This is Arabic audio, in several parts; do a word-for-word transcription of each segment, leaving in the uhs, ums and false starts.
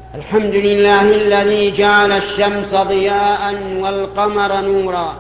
الحمد لله الذي جعل الشمس ضياء والقمر نورا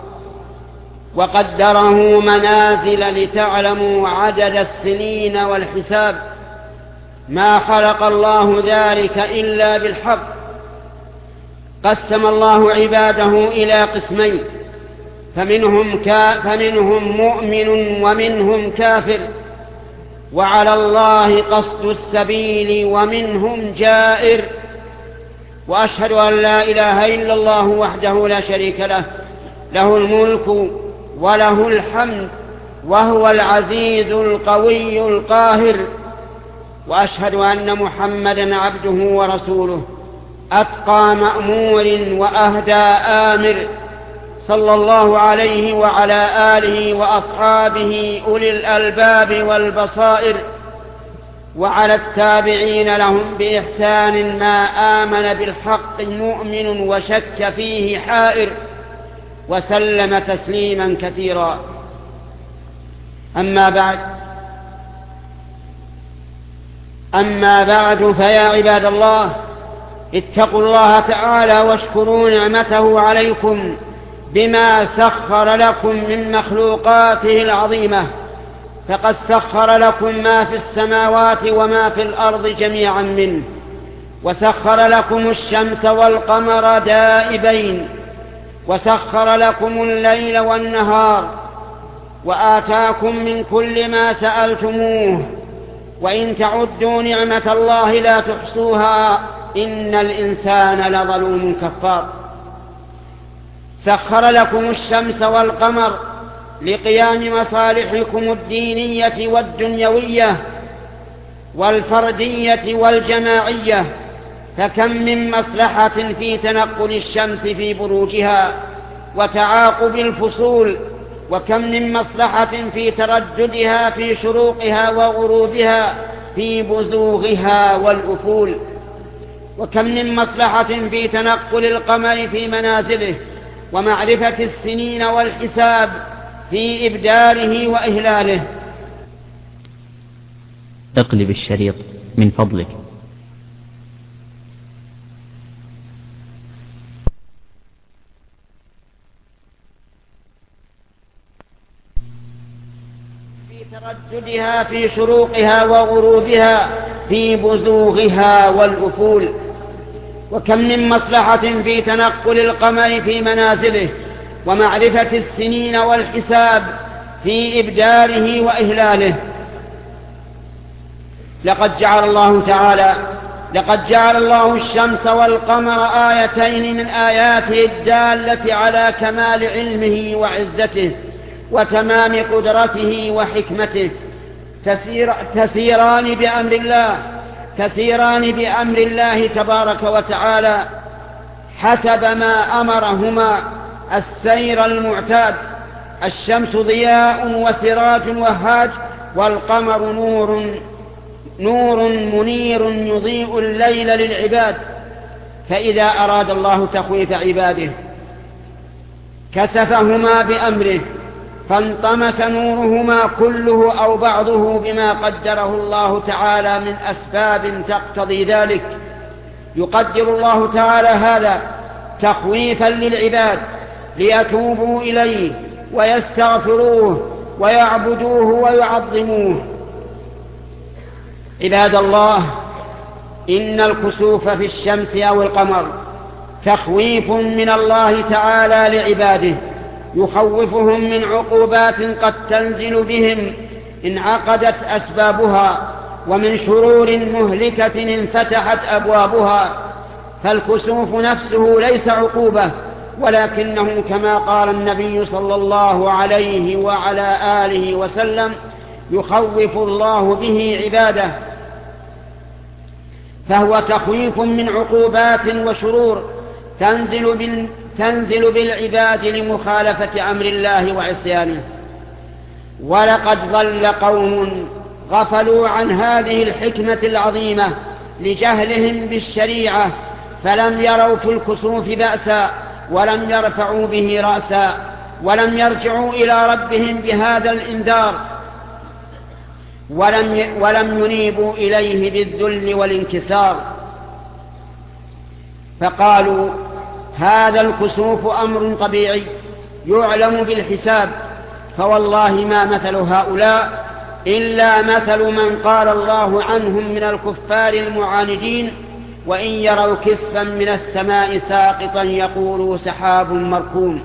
وقدره منازل لتعلموا عدد السنين والحساب. ما خلق الله ذلك إلا بالحق. قسم الله عباده إلى قسمين، فمنهم, كا فمنهم مؤمن ومنهم كافر، وعلى الله قصد السبيل ومنهم جائر. وأشهد أن لا إله إلا الله وحده لا شريك له، له الملك وله الحمد وهو العزيز القوي القاهر. وأشهد أن محمدًا عبده ورسوله، أتقى مأمور وأهدى آمر، صلى الله عليه وعلى آله وأصحابه أولي الألباب والبصائر، وعلى التابعين لهم بإحسان ما آمن بالحق مؤمن وشك فيه حائر، وسلم تسليما كثيرا. أما بعد أما بعد فيا عباد الله، اتقوا الله تعالى واشكروا نعمته عليكم بما سخر لكم من مخلوقاته العظيمة. فقد سخر لكم ما في السماوات وما في الأرض جميعا منه، وسخر لكم الشمس والقمر دائبين، وسخر لكم الليل والنهار، وآتاكم من كل ما سألتموه، وإن تعدوا نعمة الله لا تحصوها، إن الإنسان لظلوم كفار. سخر لكم الشمس والقمر لقيام مصالحكم الدينية والدنيوية والفردية والجماعية، فكم من مصلحة في تنقل الشمس في بروجها وتعاقب الفصول، وكم من مصلحة في ترددها في شروقها وغروبها في بزوغها والأفول، وكم من مصلحة في تنقل القمر في منازله ومعرفة السنين والحساب في إبداله وإهلاله. اقلب الشريط من فضلك. في ترددها في شروقها وغروبها في بزوغها والأفول، وكم من مصلحة في تنقل القمر في منازله ومعرفة السنين والحساب في إبداله وإهلاله. لقد جعل الله تعالى لقد جعل الله الشمس والقمر آيتين من آياته الدالة على كمال علمه وعزته وتمام قدرته وحكمته، تسير تسيران بأمر الله تسيران بأمر الله تبارك وتعالى حسب ما أمرهما السير المعتاد. الشمس ضياء وسراج وهاج، والقمر نور نور منير يضيء الليل للعباد. فإذا أراد الله تخويف عباده كسفهما بأمره، فانطمس نورهما كله أو بعضه بما قدره الله تعالى من أسباب تقتضي ذلك. يقدر الله تعالى هذا تخويفا للعباد ليتوبوا إليه ويستغفروه ويعبدوه ويعظموه. عباد الله، إن الكسوف في الشمس أو القمر تخويف من الله تعالى لعباده، يخوفهم من عقوبات قد تنزل بهم إن عقدت أسبابها، ومن شرور مهلكة انفتحت أبوابها. فالكسوف نفسه ليس عقوبة، ولكنه كما قال النبي صلى الله عليه وعلى آله وسلم: يخوف الله به عباده. فهو تخويف من عقوبات وشرور تنزل بال تنزل بالعباد لمخالفة أمر الله وعصيانه. ولقد ضل قوم غفلوا عن هذه الحكمة العظيمة لجهلهم بالشريعة، فلم يروا في الكسوف بأسا ولم يرفعوا به رأسا، ولم يرجعوا إلى ربهم بهذا الإنذار، ولم ولم ينيبوا إليه بالذل والانكسار. فقالوا هذا الكسوف أمر طبيعي يعلم بالحساب، فوالله ما مثل هؤلاء إلا مثل من قال الله عنهم من الكفار المعاندين: وإن يروا كسفا من السماء ساقطا يقولوا سحاب مركوم.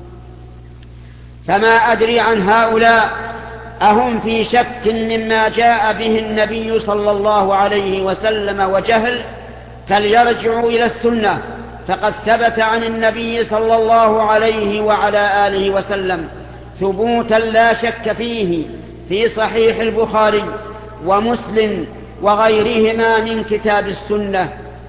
فما أدري عن هؤلاء أهم في شك مما جاء به النبي صلى الله عليه وسلم وجهل، فليرجعوا إلى السنة، فقد ثبت عن النبي صلى الله عليه وعلى آله وسلم ثبوتا لا شك فيه في صحيح البخاري ومسلم وغيرهما من كتاب السنة.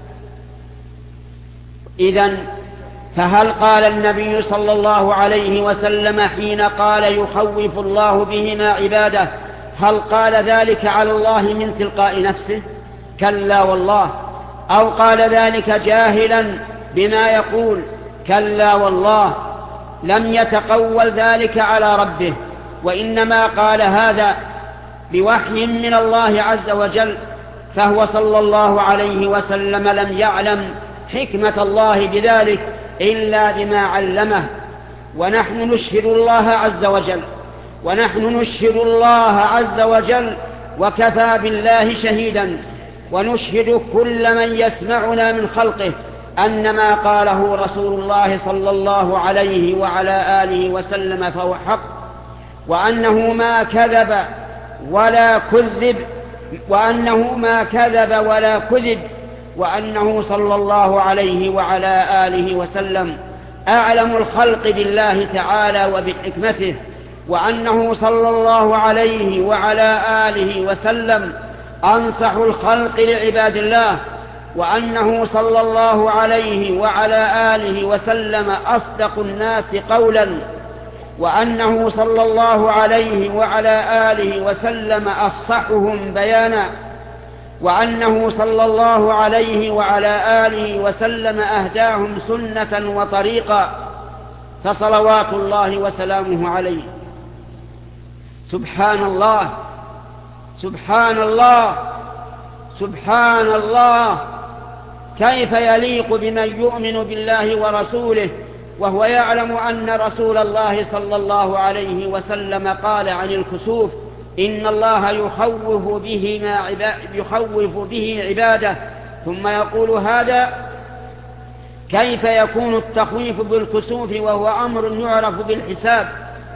إذن فهل قال النبي صلى الله عليه وسلم حين قال يخوف الله بهما عباده، هل قال ذلك على الله من تلقاء نفسه؟ كلا والله. أو قال ذلك جاهلا بما يقول؟ كلا والله. لم يتقول ذلك على ربه، وإنما قال هذا بوحي من الله عز وجل، فهو صلى الله عليه وسلم لم يعلم حكمة الله بذلك إلا بما علمه. ونحن نشهد الله عز وجل ونحن نشهد الله عز وجل وكفى بالله شهيدا، ونشهد كل من يسمعنا من خلقه أن ما قاله رسول الله صلى الله عليه وعلى آله وسلم فهو حق، وأنه ما كذب ولا كذب وأنه ما كذب ولا كذب وأنه صلى الله عليه وعلى آله وسلم أعلم الخلق بالله تعالى وبحكمته، وأنه صلى الله عليه وعلى آله وسلم أنصح الخلق لعباد الله، وأنه صلى الله عليه وعلى آله وسلم أصدق الناس قولا، وأنه صلى الله عليه وعلى آله وسلم أفصحهم بيانا، وأنه صلى الله عليه وعلى آله وسلم أهداهم سنة وطريقا، فصلوات الله وسلامه عليه. سبحان الله سبحان الله سبحان الله، كيف يليق بمن يؤمن بالله ورسوله وهو يعلم أن رسول الله صلى الله عليه وسلم قال عن الكسوف: إن الله يخوف به, ما عبا يخوف به عباده، ثم يقول هذا. كيف يكون التخويف بالكسوف وهو أمر يعرف بالحساب؟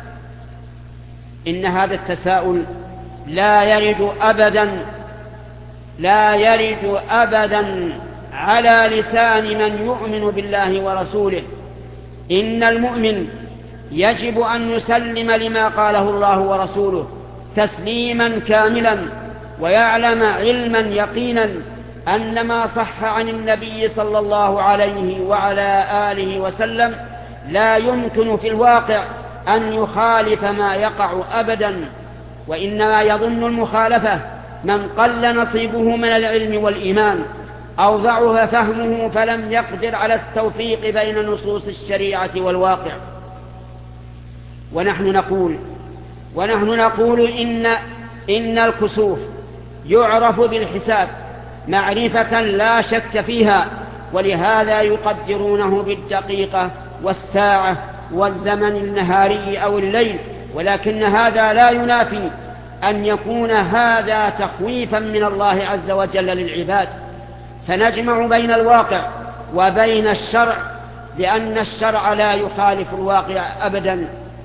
إن هذا التساؤل لا يرد أبدا لا يرد أبدا على لسان من يؤمن بالله ورسوله. إن المؤمن يجب أن يسلم لما قاله الله ورسوله تسليما كاملا، ويعلم علما يقينا أن ما صح عن النبي صلى الله عليه وعلى آله وسلم لا يمكن في الواقع أن يخالف ما يقع أبدا، وإنما يظن المخالفة من قل نصيبه من العلم والإيمان أو ضعف فهمه فلم يقدر على التوفيق بين نصوص الشريعة والواقع. ونحن نقول ونحن نقول إن, إن الكسوف يعرف بالحساب معرفة لا شك فيها، ولهذا يقدرونه بالدقيقة والساعة والزمن النهاري أو الليل، ولكن هذا لا ينافي أن يكون هذا تخويفا من الله عز وجل للعباد. فنجمع بين الواقع وبين الشرع، لأن الشرع لا يخالف الواقع أبدا.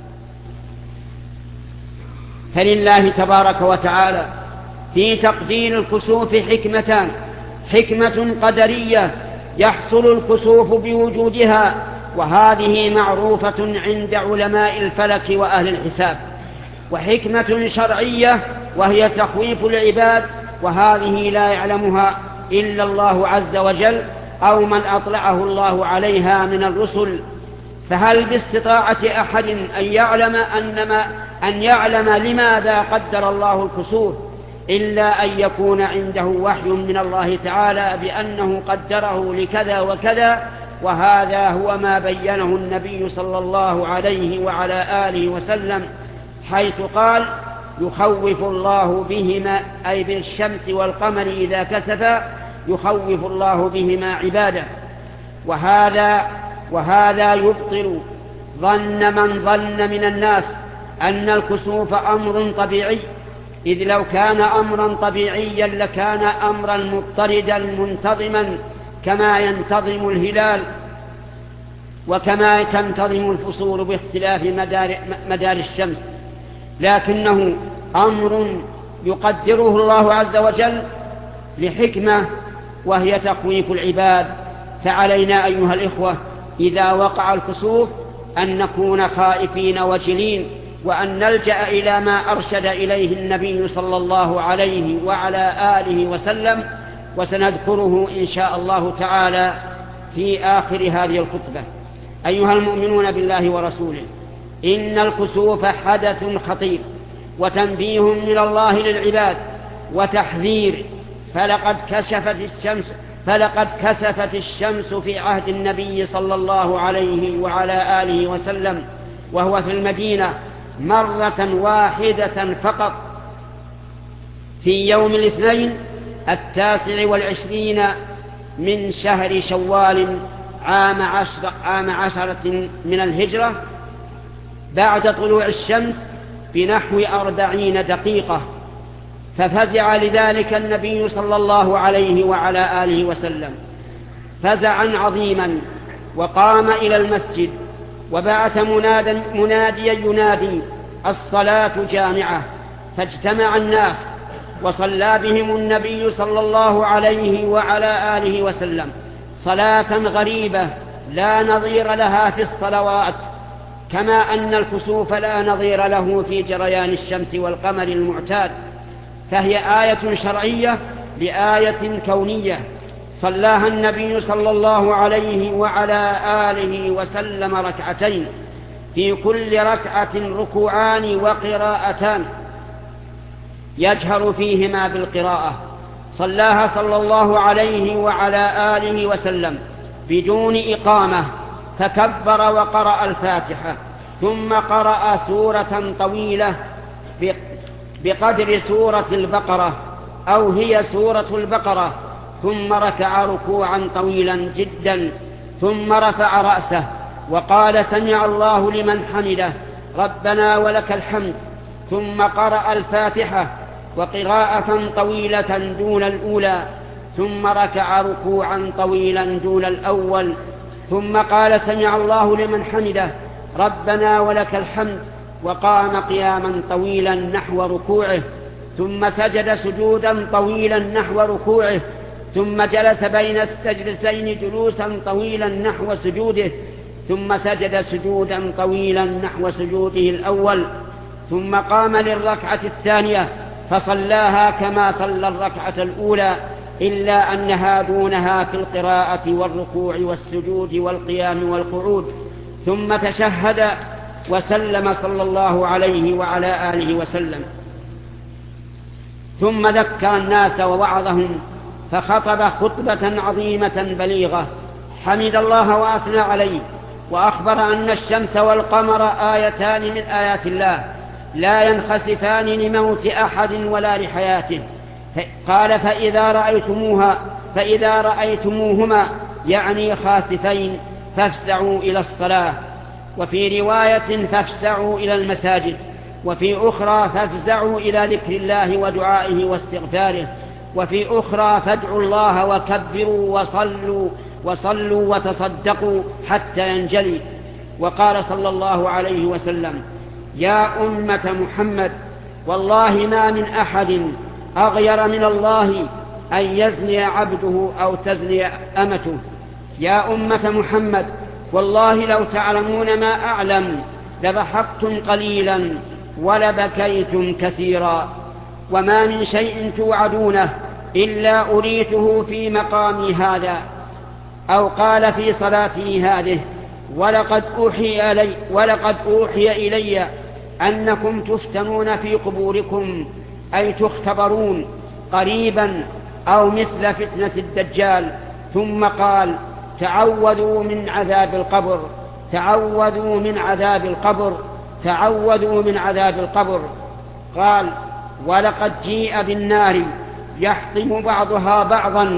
فلله تبارك وتعالى في تقدير الكسوف حكمتان: حكمة قدرية يحصل الكسوف بوجودها، وهذه معروفة عند علماء الفلك وأهل الحساب، وحكمة شرعية وهي تخويف العباد، وهذه لا يعلمها إلا الله عز وجل أو من أطلعه الله عليها من الرسل. فهل باستطاعة أحد أن يعلم, أنما أن يعلم لماذا قدر الله الكسوف إلا أن يكون عنده وحي من الله تعالى بأنه قدره لكذا وكذا؟ وهذا هو ما بينه النبي صلى الله عليه وعلى آله وسلم، حيث قال: يخوف الله بهما، أي بالشمس والقمر إذا كسفا، يخوف الله بهما عباده. وهذا, وهذا يبطل ظن من ظن من الناس أن الكسوف أمر طبيعي، إذ لو كان أمرا طبيعيا لكان أمرا مضطردا منتظما كما ينتظم الهلال وكما تنتظم الفصول باختلاف مدار, مدار الشمس، لكنه أمر يقدره الله عز وجل لحكمة وهي تخويف العباد. فعلينا أيها الإخوة إذا وقع الكسوف أن نكون خائفين وجلين، وأن نلجأ إلى ما أرشد إليه النبي صلى الله عليه وعلى آله وسلم، وسنذكره إن شاء الله تعالى في آخر هذه الخطبة. أيها المؤمنون بالله ورسوله، إن الكسوف حدث خطير وتنبيه من الله للعباد وتحذير. فلقد كشفت الشمس فلقد كسفت الشمس في عهد النبي صلى الله عليه وعلى آله وسلم وهو في المدينة مرة واحدة فقط في يوم الاثنين التاسع والعشرين من شهر شوال عام, عشر عام عشرة من الهجرة بعد طلوع الشمس بنحو أربعين دقيقة. ففزع لذلك النبي صلى الله عليه وعلى آله وسلم فزعا عظيما، وقام إلى المسجد وبعث مناديا ينادي الصلاة جامعة، فاجتمع الناس وصلى بهم النبي صلى الله عليه وعلى آله وسلم صلاة غريبة لا نظير لها في الصلوات، كما أن الكسوف لا نظير له في جريان الشمس والقمر المعتاد، فهي آية شرعية لآية كونية صلاها النبي صلى الله عليه وعلى آله وسلم ركعتين، في كل ركعة ركوعان وقراءتان يجهر فيهما بالقراءة. صلاها صلى الله عليه وعلى آله وسلم بدون إقامة، فكبر وقرأ الفاتحة، ثم قرأ سورة طويلة بقدر سورة البقرة أو هي سورة البقرة، ثم ركع ركوعا طويلا جدا، ثم رفع رأسه وقال سمع الله لمن حمده ربنا ولك الحمد، ثم قرأ الفاتحة وقراءة طويلة دون الأولى، ثم ركع ركوعا طويلا دون الأول، ثم قال سمع الله لمن حمده ربنا ولك الحمد، وقام قياما طويلا نحو ركوعه، ثم سجد سجودا طويلا نحو ركوعه، ثم جلس بين السجدتين جلوسا طويلا نحو سجوده، ثم سجد سجودا طويلا نحو سجوده الأول، ثم قام للركعة الثانية فصلاها كما صلى الركعة الأولى، إلا أنها دونها في القراءة والركوع والسجود والقيام والقعود، ثم تشهد وسلم صلى الله عليه وعلى آله وسلم، ثم ذكر الناس ووعظهم فخطب خطبة عظيمة بليغة، حمد الله وأثنى عليه، وأخبر أن الشمس والقمر آيتان من آيات الله لا ينخسفان لموت أحد ولا لحياته. قال فإذا رأيتموها فإذا رأيتموهما يعني خاسفين فافزعوا إلى الصلاة، وفي رواية فافزعوا إلى المساجد، وفي أخرى فافزعوا إلى ذكر الله ودعائه واستغفاره، وفي أخرى فادعوا الله وكبروا وصلوا وصلوا وتصدقوا حتى ينجلي. وقال صلى الله عليه وسلم يا أمة محمد والله ما من أحد أغير من الله أن يزني عبده أو تزني أمته. يا أمة محمد والله لو تعلمون ما أعلم لضحكتم قليلا ولبكيتم كثيرا، وما من شيء توعدونه إلا أريته في مقامي هذا، أو قال في صلاته هذه ولقد أوحي إلي, ولقد أوحي إلي أنكم تفتنون في قبوركم أي تختبرون قريبا أو مثل فتنة الدجال. ثم قال تعوذوا من عذاب القبر، تعوذوا من عذاب القبر، تعوذوا من عذاب القبر. قال ولقد جيء بالنار يحطم بعضها بعضا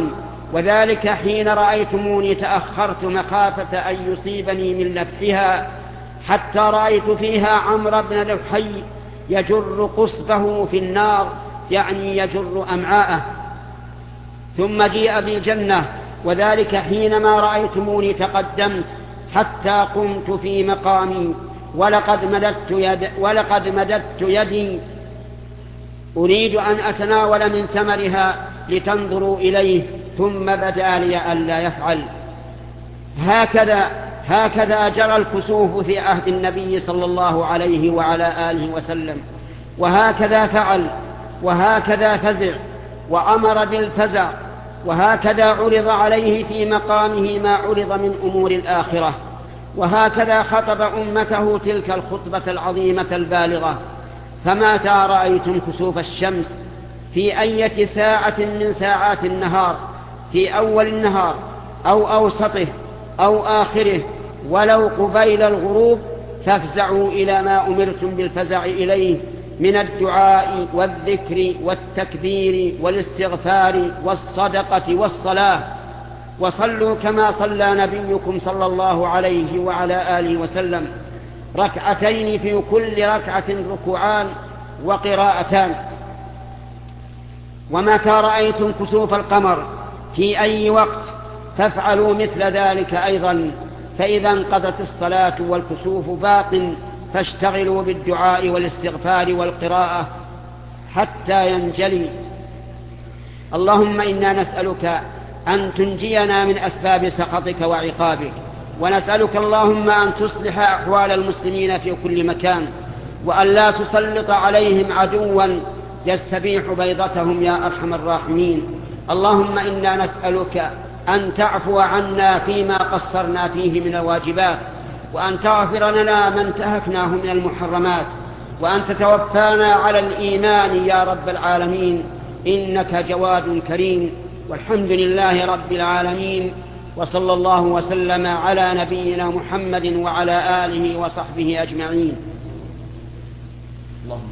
وذلك حين رأيتموني تأخرت مخافة أن يصيبني من لفحها، حتى رأيت فيها عمرو بن لحي يجر قصبه في النار، يعني يجر أمعاءه. ثم جيء بالجنة، وذلك حينما رأيتموني تقدمت حتى قمت في مقامي، ولقد مددت, يد ولقد مددت يدي أريد أن أتناول من ثمرها لتنظروا إليه، ثم بدا لي ألا يفعل. هكذا هكذا جرى الكسوف في عهد النبي صلى الله عليه وعلى آله وسلم، وهكذا فعل، وهكذا فزع وأمر بالفزع، وهكذا عرض عليه في مقامه ما عرض من أمور الآخرة، وهكذا خطب أمته تلك الخطبة العظيمة البالغة. فمتى رأيتم كسوف الشمس في أية ساعة من ساعات النهار، في أول النهار أو أوسطه أو آخره، ولو قبيل الغروب، فافزعوا إلى ما أمرتم بالفزع إليه من الدعاء والذكر والتكبير والاستغفار والصدقة والصلاة، وصلوا كما صلى نبيكم صلى الله عليه وعلى آله وسلم، ركعتين في كل ركعة ركوعان وقراءتان. ومتى رأيتم كسوف القمر في أي وقت فافعلوا مثل ذلك أيضا، فإذا انقضت الصلاة والكسوف باق، فاشتغلوا بالدعاء والاستغفار والقراءة حتى ينجلي. اللهم إنا نسألك أن تنجينا من أسباب سخطك وعقابك، ونسألك اللهم أن تصلح أحوال المسلمين في كل مكان، وأن لا تسلط عليهم عدوا يستبيح بيضتهم يا أرحم الراحمين. اللهم إنا نسألك أن تعفو عنا فيما قصرنا فيه من الواجبات، وأن تغفر لنا ما انتهكناه من المحرمات، وأن تتوفانا على الإيمان يا رب العالمين، إنك جواد كريم. والحمد لله رب العالمين، وصلى الله وسلم على نبينا محمد وعلى آله وصحبه أجمعين. اللهم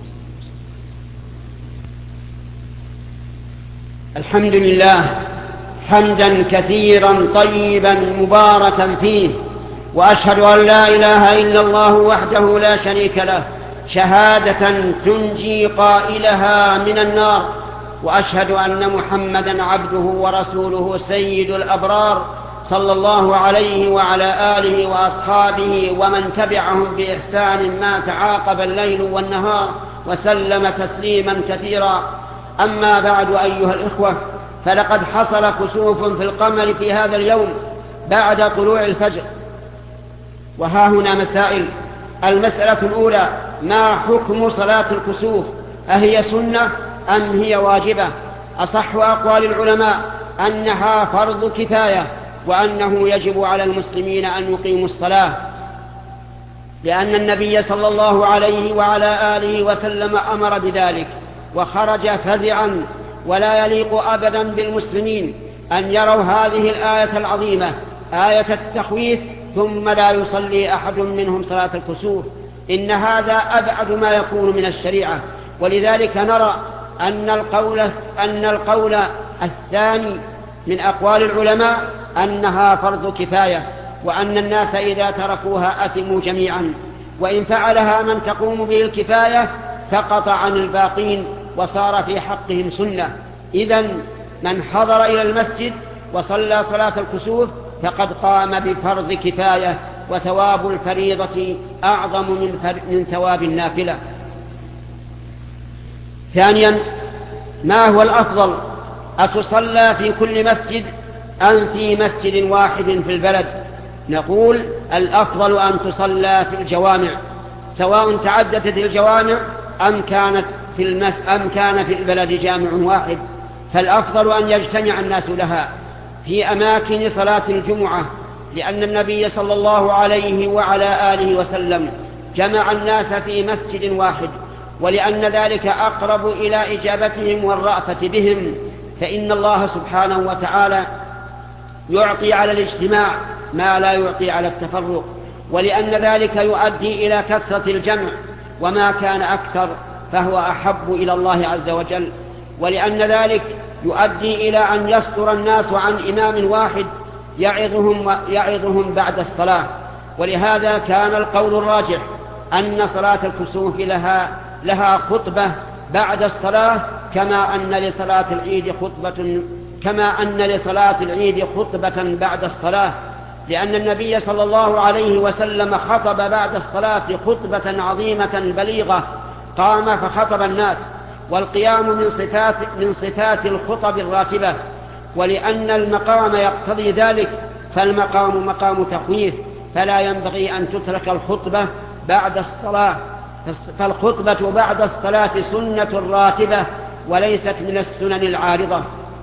الحمد لله حمدا كثيرا طيبا مباركا فيه، وأشهد أن لا إله إلا الله وحده لا شريك له شهادة تنجي قائلها من النار، وأشهد أن محمدا عبده ورسوله سيد الأبرار صلى الله عليه وعلى آله وأصحابه ومن تبعهم بإحسان ما تعاقب الليل والنهار، وسلم تسليما كثيرا. أما بعد أيها الإخوة، فلقد حصل كسوف في القمر في هذا اليوم بعد طلوع الفجر، وها هنا مسائل. المسألة الأولى: ما حكم صلاة الكسوف؟ أهي سنة أم هي واجبة؟ أصح أقوال العلماء أنها فرض كفاية، وأنه يجب على المسلمين أن يقيموا الصلاة، لأن النبي صلى الله عليه وعلى آله وسلم أمر بذلك وخرج فزعا. ولا يليق أبدا بالمسلمين أن يروا هذه الآية العظيمة، آية التخويف، ثم لا يصلي أحد منهم صلاة الكسوف. إن هذا أبعد ما يكون من الشريعة. ولذلك نرى أن القول, أن القول الثاني من أقوال العلماء أنها فرض كفاية، وأن الناس إذا تركوها أثموا جميعا، وإن فعلها من تقوم به الكفاية سقط عن الباقين وصار في حقهم سنة. إذن من حضر إلى المسجد وصلى صلاة الكسوف فقد قام بفرض كفاية، وثواب الفريضة أعظم من, من ثواب النافلة. ثانيا: ما هو الأفضل، أتصلى في كل مسجد أم في مسجد واحد في البلد؟ نقول الأفضل أن تصلى في الجوامع، سواء تعددت الجوامع أم كانت في المس أم كان في البلد جامع واحد، فالأفضل أن يجتمع الناس لها في أماكن صلاة الجمعة، لأن النبي صلى الله عليه وعلى آله وسلم جمع الناس في مسجد واحد، ولأن ذلك أقرب إلى إجابتهم والرأفة بهم، فإن الله سبحانه وتعالى يعطي على الاجتماع ما لا يعطي على التفرق، ولأن ذلك يؤدي إلى كثرة الجمع، وما كان أكثر فهو أحب إلى الله عز وجل، ولأن ذلك يؤدي إلى أن يصدر الناس عن إمام واحد يعظهم, يعظهم بعد الصلاة. ولهذا كان القول الراجح أن صلاة الكسوف لها, لها خطبة بعد الصلاة، كما أن لصلاة العيد خطبة كما أن لصلاة العيد خطبة بعد الصلاة، لأن النبي صلى الله عليه وسلم خطب بعد الصلاة خطبة عظيمة بليغة، قام فخطب الناس، والقيام من صفات, من صفات الخطب الراتبة، ولأن المقام يقتضي ذلك فالمقام مقام تخويف، فلا ينبغي أن تترك الخطبة بعد الصلاة، فالخطبة بعد الصلاة سنة راتبة وليست من السنن العارضة.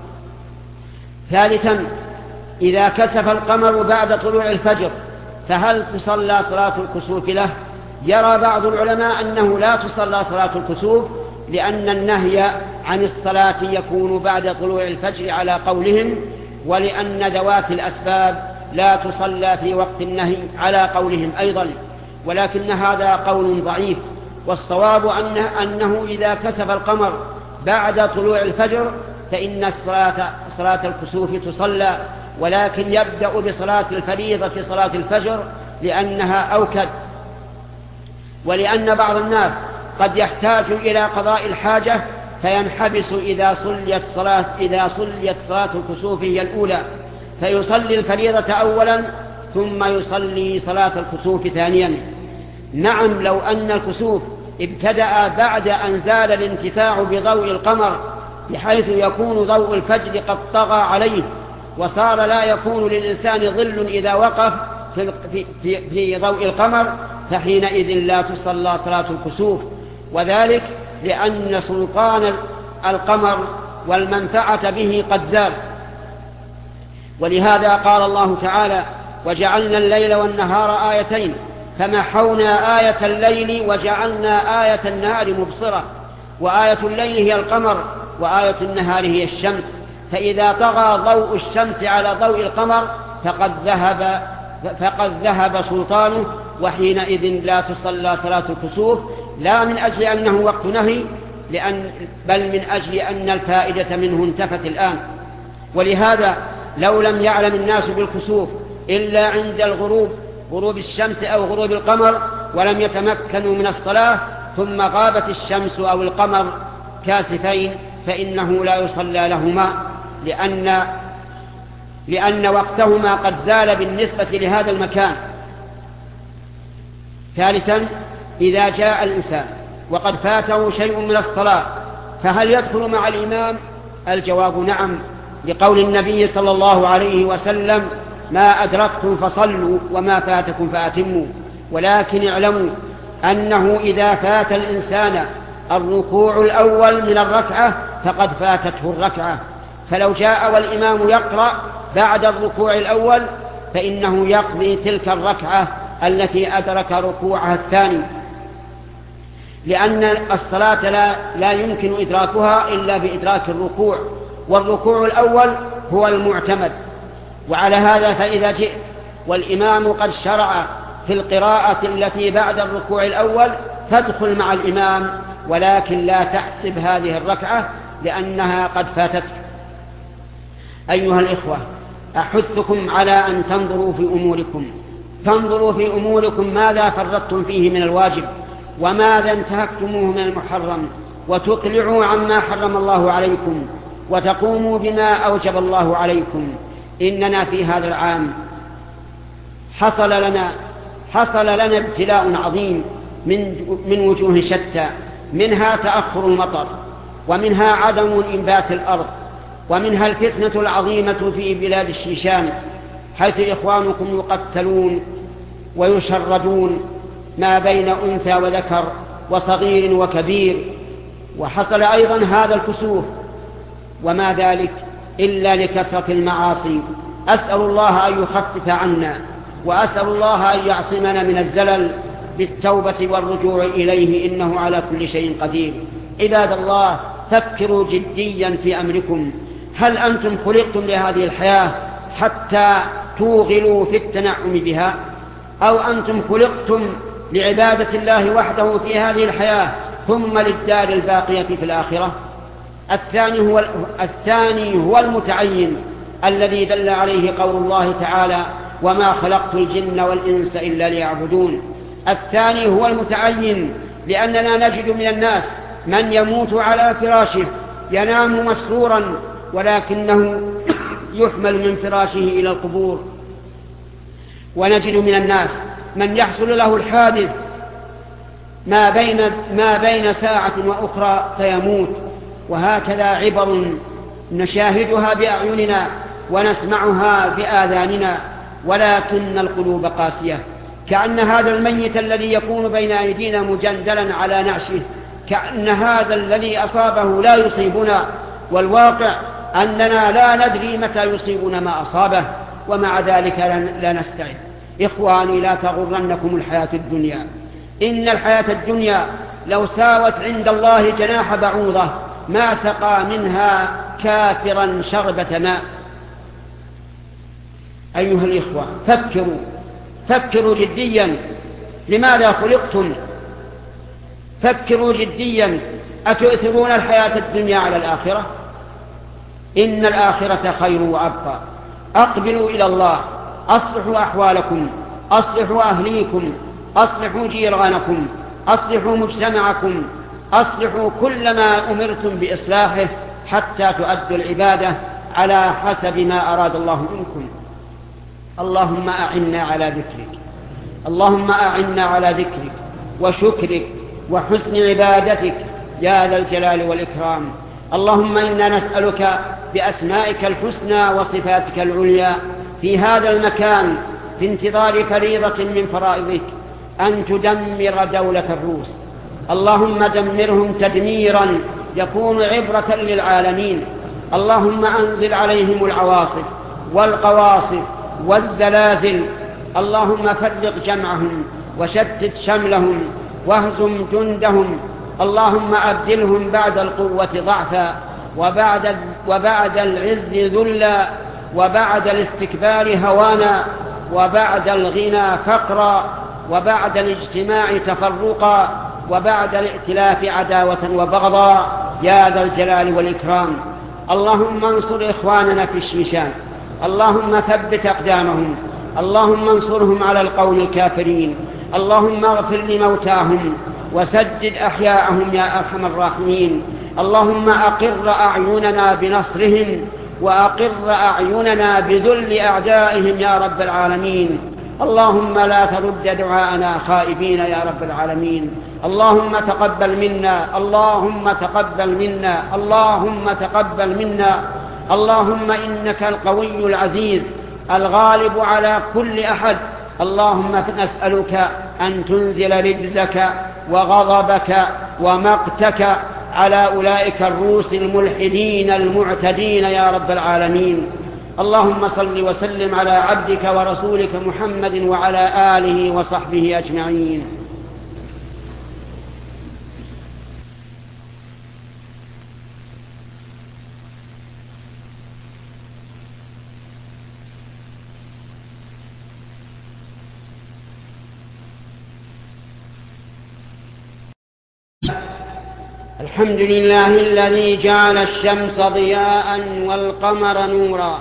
ثالثا، إذا كسف القمر بعد طلوع الفجر فهل تصلى صلاة الكسوف له؟ يرى بعض العلماء أنه لا تصلى صلاة الكسوف، لأن النهي عن الصلاة يكون بعد طلوع الفجر على قولهم، ولأن ذوات الأسباب لا تصلى في وقت النهي على قولهم أيضا، ولكن هذا قول ضعيف، والصواب أنه, أنه إذا كسف القمر بعد طلوع الفجر فإن الصلاة صلاة الكسوف تصلى، ولكن يبدأ بصلاة الفريضة صلاة الفجر لأنها أوكد، ولأن بعض الناس قد يحتاج إلى قضاء الحاجة فينحبس إذا صليت صلاة, إذا صليت صلاة الكسوف هي الأولى، فيصلي الفريضة أولا ثم يصلي صلاة الكسوف ثانيا. نعم، لو أن الكسوف ابتدأ بعد أن زال الانتفاع بضوء القمر بحيث يكون ضوء الفجر قد طغى عليه وصار لا يكون للإنسان ظل إذا وقف في, في, في ضوء القمر، فحينئذ لا تصلى صلاة الكسوف، وذلك لأن سلطان القمر والمنفعة به قد زال. ولهذا قال الله تعالى: وجعلنا الليل والنهار آيتين فمحونا آية الليل وجعلنا آية النهار مبصرة، وآية الليل هي القمر وآية النهار هي الشمس، فإذا طغى ضوء الشمس على ضوء القمر فقد ذهب, فقد ذهب سلطانه، وحينئذ لا تصلى صلاة الكسوف، لا من أجل أنه وقت نهي لأن بل من أجل أن الفائدة منه انتفت الآن. ولهذا لو لم يعلم الناس بالكسوف إلا عند الغروب غروب الشمس أو غروب القمر ولم يتمكنوا من الصلاة ثم غابت الشمس أو القمر كاسفين فإنه لا يصلى لهما، لأن, لأن وقتهما قد زال بالنسبة لهذا المكان. ثالثا، إذا جاء الإنسان وقد فاته شيء من الصلاة فهل يدخل مع الإمام؟ الجواب نعم، لقول النبي صلى الله عليه وسلم: ما أدركتم فصلوا وما فاتكم فأتموا. ولكن اعلموا أنه إذا فات الإنسان الركوع الأول من الركعة فقد فاتته الركعة، فلو جاء والإمام يقرأ بعد الركوع الأول فإنه يقضي تلك الركعة التي أدرك ركوعها الثاني، لأن الصلاة لا, لا يمكن إدراكها إلا بإدراك الركوع، والركوع الأول هو المعتمد. وعلى هذا فإذا جئت والإمام قد شرع في القراءة التي بعد الركوع الأول فادخل مع الإمام، ولكن لا تحسب هذه الركعة لأنها قد فاتتك. أيها الإخوة، أحثكم على أن تنظروا في أموركم تنظروا في أموركم ماذا فرطتم فيه من الواجب وماذا انتهكتموه من المحرم، وتقلعوا عما حرم الله عليكم وتقوموا بما أوجب الله عليكم. إننا في هذا العام حصل لنا حصل لنا ابتلاء عظيم من من وجوه شتى، منها تأخر المطر، ومنها عدم إنبات الأرض، ومنها الفتنة العظيمة في بلاد الشيشان حيث إخوانكم يقتلون ويشردون ما بين أنثى وذكر وصغير وكبير. وحصل أيضا هذا الكسوف وما ذلك إلا لكثرة المعاصي. أسأل الله أن يخفف عنا، وأسأل الله أن يعصمنا من الزلل بالتوبة والرجوع إليه، إنه على كل شيء قدير. عباد الله، فكروا جديا في أمركم. هل أنتم خلقتم لهذه الحياة حتى توغلوا في التنعم بها، أو أنتم خلقتم لعبادة الله وحده في هذه الحياة ثم للدار الباقية في الآخرة؟ الثاني هو, الثاني هو المتعين الذي دل عليه قول الله تعالى وما خلقت الجن والإنس إلا ليعبدون. الثاني هو المتعين لأننا نجد من الناس من يموت على فراشه ينام مسرورا ولكنه يحمل من فراشه إلى القبور، ونجد من الناس من يحصل له الحادث ما بين, ما بين ساعة وأخرى فيموت. وهكذا عبر نشاهدها بأعيننا ونسمعها بآذاننا، ولكن القلوب قاسية. كأن هذا الميت الذي يكون بين أيدينا مجندلا على نعشه كأن هذا الذي أصابه لا يصيبنا، والواقع أننا لا ندري متى يصيبنا ما أصابه، ومع ذلك لا نستعد. إخواني لا تغرنكم الحياة الدنيا، إن الحياة الدنيا لو ساوت عند الله جناح بعوضة ما سقى منها كافرا شربة ماء. أيها الإخوة فكروا فكروا جديا، لماذا خلقتم؟ فكروا جديا، أتؤثرون الحياة الدنيا على الآخرة؟ إن الآخرة خير وأبقى. أقبلوا إلى الله، أصلحوا أحوالكم، أصلحوا أهليكم، أصلحوا جيرانكم، أصلحوا مجتمعكم، أصلحوا كل ما أمرتم بإصلاحه حتى تؤدوا العبادة على حسب ما أراد الله منكم. اللهم أعنا على ذكرك، اللهم أعنا على ذكرك وشكرك وحسن عبادتك يا ذا الجلال والإكرام. اللهم إنا نسألك بأسمائك الحسنى وصفاتك العليا في هذا المكان في انتظار فريضة من فرائضك أن تدمر دولة الروس. اللهم دمرهم تدميرا يكون عبرة للعالمين. اللهم أنزل عليهم العواصف والقواصف والزلازل. اللهم فرق جمعهم وشتت شملهم واهزم جندهم. اللهم أبدلهم بعد القوة ضعفا وبعد, وبعد العز ذلا وبعد الاستكبار هوانا وبعد الغنى فقرا وبعد الاجتماع تفرقا وبعد الائتلاف عداوة وبغضا يا ذا الجلال والإكرام. اللهم انصر إخواننا في الشيشان، اللهم ثبت أقدامهم، اللهم انصرهم على القوم الكافرين، اللهم اغفر لموتاهم وسدد أحياءهم يا أرحم الراحمين. اللهم أقر أعيننا بنصرهم وأقر أعيننا بذل أعدائهم يا رب العالمين. اللهم لا ترد دعاءنا خائبين يا رب العالمين. اللهم تقبل منا، اللهم تقبل منا، اللهم تقبل منا. اللهم إنك القوي العزيز الغالب على كل أحد. اللهم نسألك أن تنزل رجزك وغضبك ومقتك على أولئك الروس الملحدين المعتدين يا رب العالمين. اللهم صل وسلم على عبدك ورسولك محمد وعلى آله وصحبه أجمعين. الحمد لله الذي جعل الشمس ضياء والقمر نورا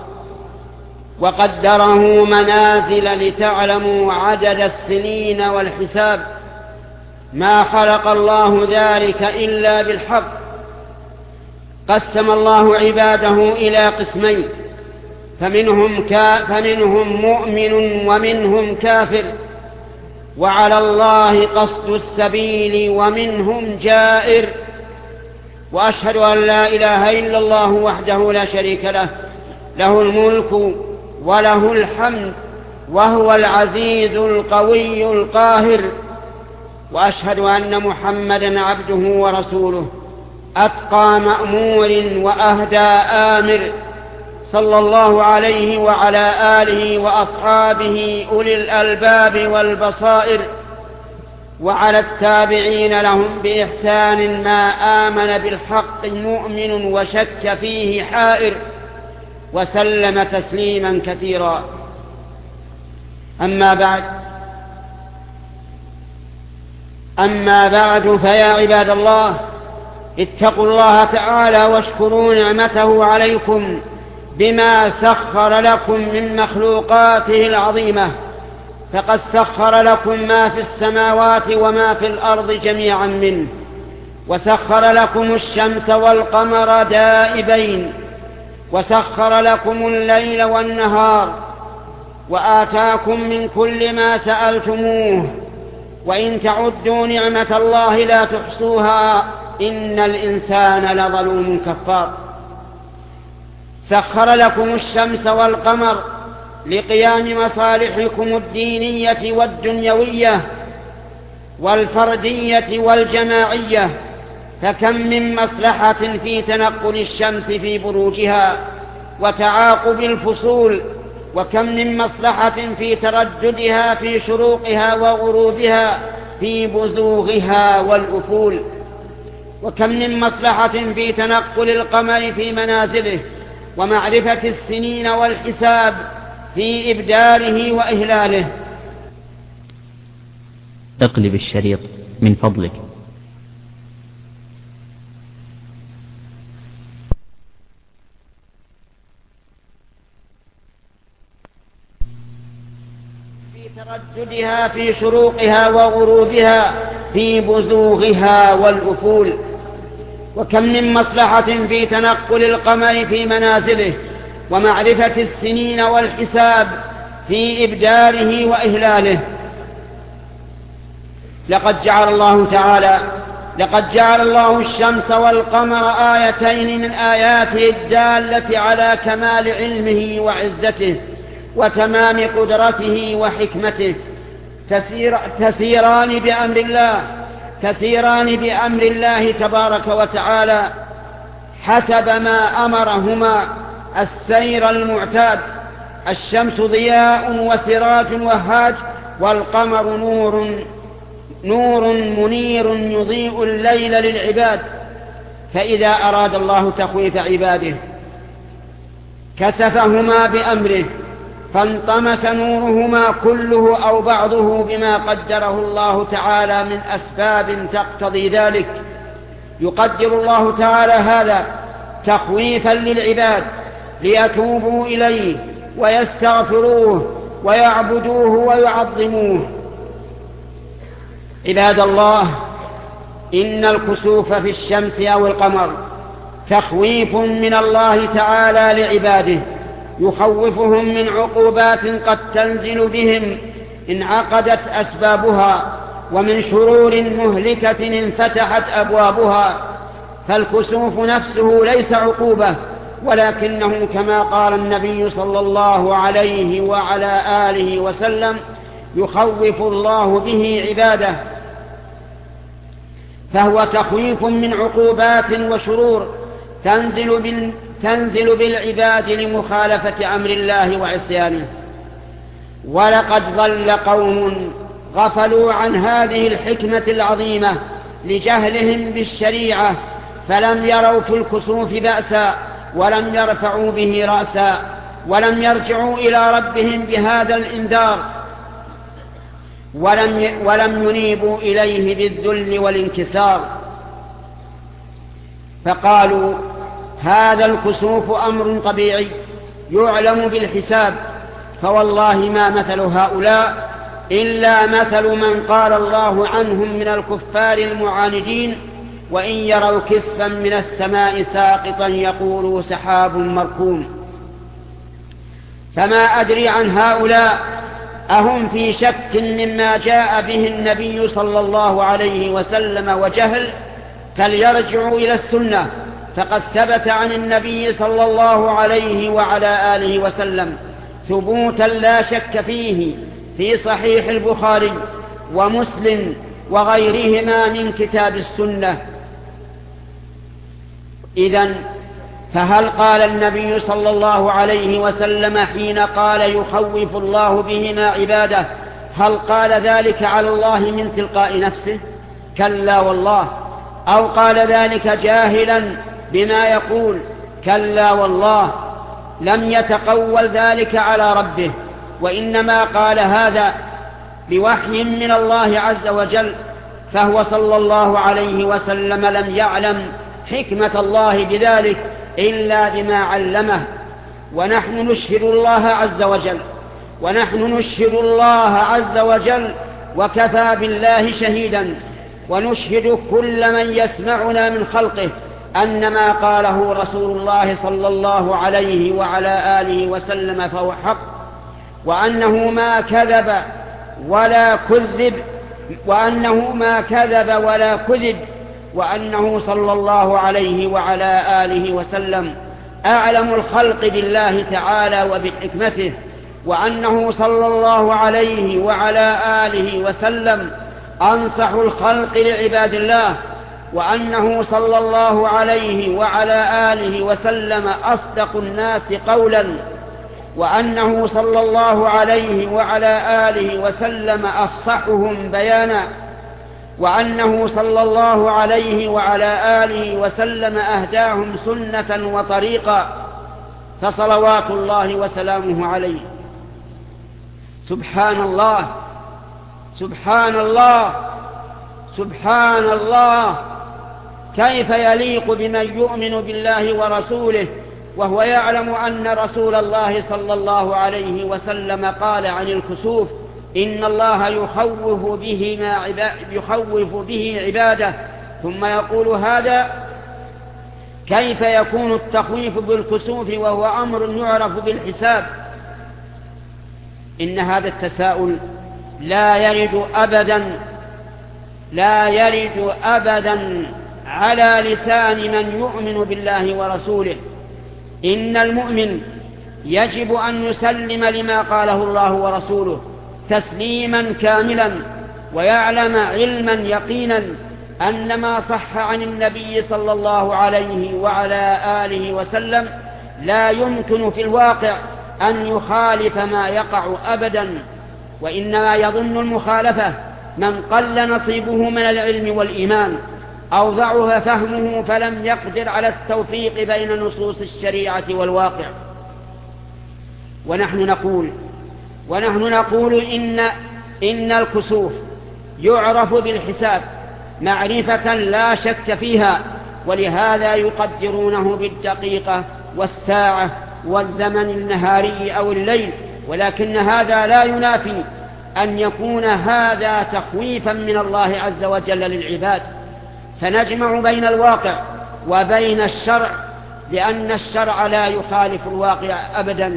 وقدره منازل لتعلموا عدد السنين والحساب. ما خلق الله ذلك إلا بالحق. قسم الله عباده إلى قسمين، فمنهم, كا فمنهم مؤمن ومنهم كافر، وعلى الله قصد السبيل ومنهم جائر. وأشهد أن لا إله إلا الله وحده لا شريك له، له الملك وله الحمد وهو العزيز القوي القاهر. وأشهد أن محمدا عبده ورسوله، أتقى مأمور وأهدى آمر، صلى الله عليه وعلى آله وأصحابه أولي الألباب والبصائر، وعلى التابعين لهم بإحسان ما آمن بالحق مؤمن وشك فيه حائر، وسلم تسليما كثيرا. أما بعد أما بعد فيا عباد الله، اتقوا الله تعالى واشكروا نعمته عليكم بما سخر لكم من مخلوقاته العظيمة، فقد سخر لكم ما في السماوات وما في الأرض جميعا منه، وسخر لكم الشمس والقمر دائبين، وسخر لكم الليل والنهار، وآتاكم من كل ما سألتموه، وإن تعدوا نعمة الله لا تحصوها إن الإنسان لظلوم كفار. سخر لكم الشمس والقمر لقيام مصالحكم الدينية والدنيوية والفردية والجماعية، فكم من مصلحة في تنقل الشمس في بروجها وتعاقب الفصول، وكم من مصلحة في ترددها في شروقها وغروبها في بزوغها والأفول، وكم من مصلحة في تنقل القمر في منازله ومعرفة السنين والحساب في إبداره وإهلاله. اقلب الشريط من فضلك. في ترددها في شروقها وغروبها في بزوغها والأفول، وكم من مصلحة في تنقل القمر في منازله ومعرفة السنين والحساب في إبداره وإهلاله. لقد جعل الله تعالى لقد جعل الله الشمس والقمر آيتين من آياته الدالة على كمال علمه وعزته وتمام قدرته وحكمته، تسير تسيران بأمر الله تسيران بأمر الله تبارك وتعالى حسب ما أمرهما السير المعتاد. الشمس ضياء وسراج وهاج، والقمر نور نور منير يضيء الليل للعباد. فإذا أراد الله تخويف عباده كسفهما بأمره، فانطمس نورهما كله أو بعضه بما قدره الله تعالى من أسباب تقتضي ذلك. يقدر الله تعالى هذا تخويفا للعباد ليتوبوا إليه ويستغفروه ويعبدوه ويعظموه. عباد الله، إن الكسوف في الشمس أو القمر تخويف من الله تعالى لعباده، يخوفهم من عقوبات قد تنزل بهم إن عقدت أسبابها، ومن شرور مهلكة انفتحت أبوابها. فالكسوف نفسه ليس عقوبة، ولكنه كما قال النبي صلى الله عليه وعلى آله وسلم يخوف الله به عباده، فهو تخويف من عقوبات وشرور تنزل بال تنزل بالعباد لمخالفة أمر الله وعصيانه. ولقد ضل قوم غفلوا عن هذه الحكمة العظيمة لجهلهم بالشريعة، فلم يروا في الكسوف بأسا ولم يرفعوا به رأسا، ولم يرجعوا إلى ربهم بهذا الإنذار، ولم ولم ينيبوا إليه بالذل والانكسار، فقالوا هذا الكسوف أمر طبيعي يعلم بالحساب. فوالله ما مثل هؤلاء إلا مثل من قال الله عنهم من الكفار المعاندين: وإن يروا كسفا من السماء ساقطا يقولوا سحاب مركوم. فما أدري عن هؤلاء أهم في شك مما جاء به النبي صلى الله عليه وسلم وجهل، فليرجعوا إلى السنة، فقد ثبت عن النبي صلى الله عليه وعلى آله وسلم ثبوتا لا شك فيه في صحيح البخاري ومسلم وغيرهما من كتاب السنة. إذن فهل قال النبي صلى الله عليه وسلم حين قال يخوف الله بهما عباده، هل قال ذلك على الله من تلقاء نفسه؟ كلا والله. أو قال ذلك جاهلا بما يقول؟ كلا والله. لم يتقول ذلك على ربه، وإنما قال هذا بوحي من الله عز وجل، فهو صلى الله عليه وسلم لم يعلم حكمة الله بذلك إلا بما علمه. ونحن نشهد الله عز وجل ونحن نشهد الله عز وجل وكفى بالله شهيدا، ونشهد كل من يسمعنا من خلقه أن ما قاله رسول الله صلى الله عليه وعلى آله وسلم فهو حق، وأنه ما كذب ولا كذب وأنه ما كذب ولا كذب وأنه صلى الله عليه وعلى آله وسلم أعلم الخلق بالله تعالى وبحكمته، وأنه صلى الله عليه وعلى آله وسلم أنصح الخلق لعباد الله، وأنه صلى الله عليه وعلى آله وسلم أصدق الناس قولا، وأنه صلى الله عليه وعلى آله وسلم أفصحهم بيانا، وأنه صلى الله عليه وعلى آله وسلم أهداهم سنة وطريقا، فصلوات الله وسلامه عليه. سبحان الله سبحان الله سبحان الله، كيف يليق بمن يؤمن بالله ورسوله وهو يعلم أن رسول الله صلى الله عليه وسلم قال عن الكسوف: إن الله يخوف به, ما عبا يخوف به عباده، ثم يقول هذا. كيف يكون التخويف بالكسوف وهو أمر يعرف بالحساب؟ إن هذا التساؤل لا يرد أبدا لا يرد أبدا على لسان من يؤمن بالله ورسوله. إن المؤمن يجب أن يسلم لما قاله الله ورسوله تسليما كاملا، ويعلم علما يقينا أن ما صح عن النبي صلى الله عليه وعلى آله وسلم لا يمكن في الواقع أن يخالف ما يقع أبدا، وإنما يظن المخالفة من قل نصيبه من العلم والإيمان أو ضعف فهمه فلم يقدر على التوفيق بين نصوص الشريعة والواقع. ونحن نقول ونحن نقول إن, إن الكسوف يعرف بالحساب معرفة لا شك فيها، ولهذا يقدرونه بالدقيقة والساعة والزمن النهاري أو الليل، ولكن هذا لا ينافي أن يكون هذا تخويفا من الله عز وجل للعباد. فنجمع بين الواقع وبين الشرع، لأن الشرع لا يخالف الواقع أبدا.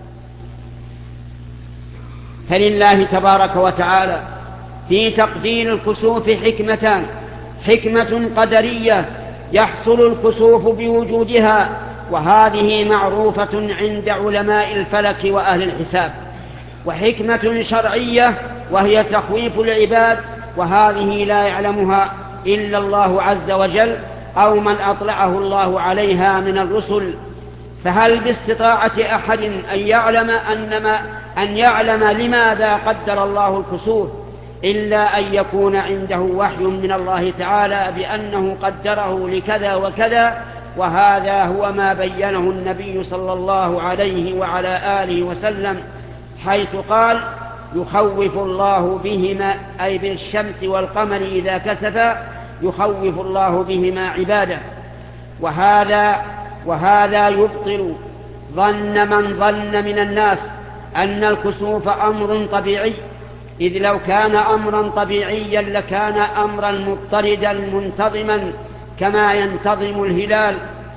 فلله تبارك وتعالى في تقدير الكسوف حكمتان: حكمة قدرية يحصل الكسوف بوجودها، وهذه معروفة عند علماء الفلك وأهل الحساب، وحكمة شرعية وهي تخويف العباد، وهذه لا يعلمها إلا الله عز وجل أو من أطلعه الله عليها من الرسل. فهل باستطاعة أحد أن يعلم, أنما أن يعلم لماذا قدر الله الكسوف إلا أن يكون عنده وحي من الله تعالى بأنه قدره لكذا وكذا؟ وهذا هو ما بينه النبي صلى الله عليه وعلى آله وسلم، حيث قال: يخوف الله بهما، أي بالشمس والقمر إذا كسفا، يخوف الله بهما عباده. وهذا وهذا يبطل ظن من ظن من الناس أن الكسوف أمر طبيعي، إذ لو كان أمرا طبيعيا لكان أمرا مضطردا منتظما كما ينتظم الهلال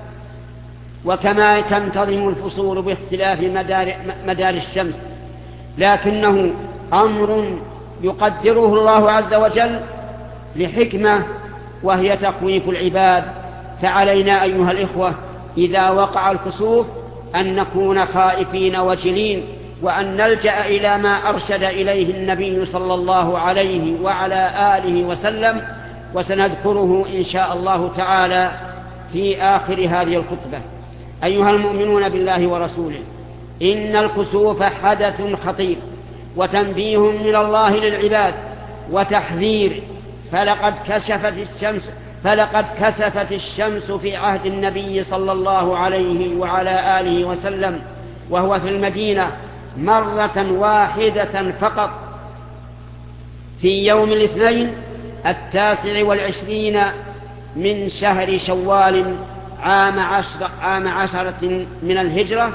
وكما تنتظم الفصول باختلاف مدار, مدار الشمس، لكنه أمر يقدره الله عز وجل لحكمة وهي تخويف العباد. فعلينا أيها الإخوة إذا وقع الكسوف أن نكون خائفين وجلين، وأن نلجأ إلى ما أرشد إليه النبي صلى الله عليه وعلى آله وسلم، وسنذكره إن شاء الله تعالى في آخر هذه الخطبة. أيها المؤمنون بالله ورسوله، إن الكسوف حدث خطير وتنبيه من الله للعباد وتحذير. فلقد كشفت الشمس فلقد كسفت الشمس في عهد النبي صلى الله عليه وعلى آله وسلم وهو في المدينة مرة واحدة فقط، في يوم الاثنين التاسع والعشرين من شهر شوال عام, عشر عام عشرة من الهجرة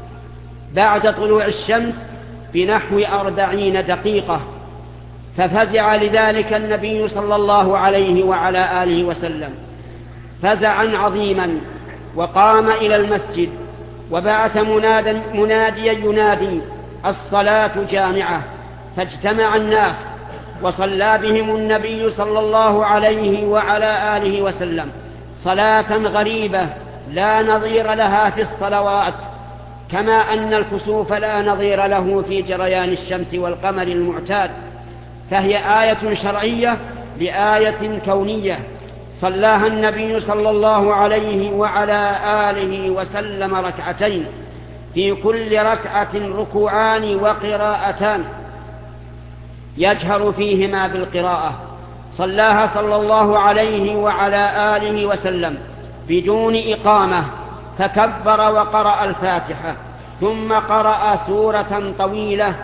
بعد طلوع الشمس بنحو أربعين دقيقة، ففزع لذلك النبي صلى الله عليه وعلى آله وسلم فزعا عظيما، وقام إلى المسجد وبعث منادا مناديا ينادي الصلاة جامعة، فاجتمع الناس وصلى بهم النبي صلى الله عليه وعلى آله وسلم صلاة غريبة لا نظير لها في الصلوات، كما أن الكسوف لا نظير له في جريان الشمس والقمر المعتاد، فهي آية شرعية لآية كونية صلاها النبي صلى الله عليه وعلى آله وسلم ركعتين، في كل ركعة ركوعان وقراءتان يجهر فيهما بالقراءة، صلاها صلى الله عليه وعلى آله وسلم بدون إقامة، فكبر وقرأ الفاتحة، ثم قرأ سورة طويلة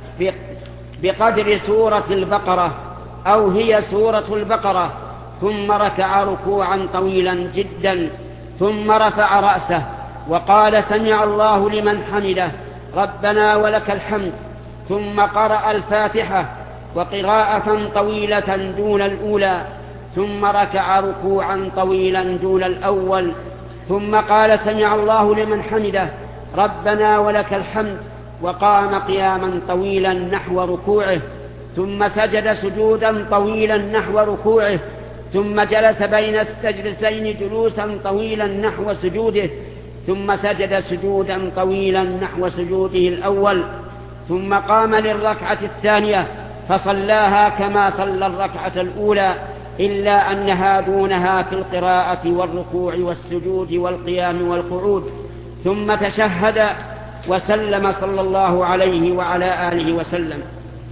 بقدر سورة البقرة أو هي سورة البقرة، ثم ركع ركوعا طويلا جدا، ثم رفع رأسه وقال سمع الله لمن حمده ربنا ولك الحمد، ثم قرأ الفاتحة وقراءة طويلة دون الأولى، ثم ركع ركوعا طويلا دون الأول، ثم قال سمع الله لمن حمده ربنا ولك الحمد، وقام قياما طويلا نحو ركوعه، ثم سجد سجودا طويلا نحو ركوعه، ثم جلس بين السجدتين جلوسا طويلا نحو سجوده، ثم سجد سجودا طويلا نحو سجوده الأول، ثم قام للركعة الثانية فصلاها كما صلى الركعة الأولى، إلا أنها دونها في القراءة والركوع والسجود والقيام والقعود، ثم تشهد وسلم صلى الله عليه وعلى آله وسلم،